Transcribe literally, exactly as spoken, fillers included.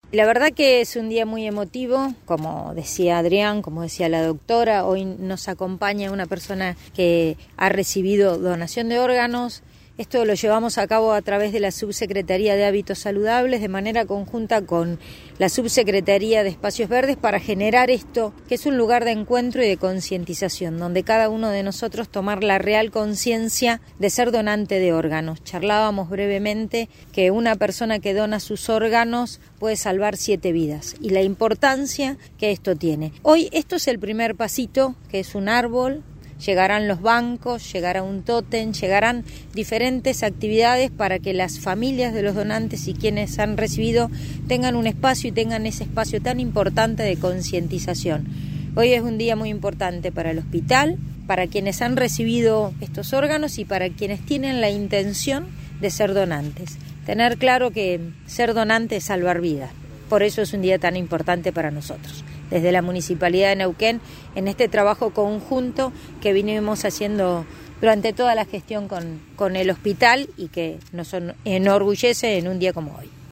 La verdad que es un día muy emotivo, como decía Adrián, como decía la doctora. Hoy nos acompaña una persona que ha recibido donación de órganos. Esto lo llevamos a cabo a través de la Subsecretaría de Hábitos Saludables, de manera conjunta con la Subsecretaría de Espacios Verdes, para generar esto, que es un lugar de encuentro y de concientización, donde cada uno de nosotros tomar la real conciencia de ser donante de órganos. Charlábamos brevemente que una persona que dona sus órganos puede salvar siete vidas y la importancia que esto tiene. Hoy esto es el primer pasito, que es un árbol. Llegarán los bancos, llegará un tótem, llegarán diferentes actividades para que las familias de los donantes y quienes han recibido tengan un espacio y tengan ese espacio tan importante de concientización. Hoy es un día muy importante para el hospital, para quienes han recibido estos órganos y para quienes tienen la intención de ser donantes. Tener claro que ser donante es salvar vidas. Por eso es un día tan importante para nosotros. Desde la Municipalidad de Neuquén, en este trabajo conjunto que vinimos haciendo durante toda la gestión con, con el hospital y que nos enorgullece en un día como hoy.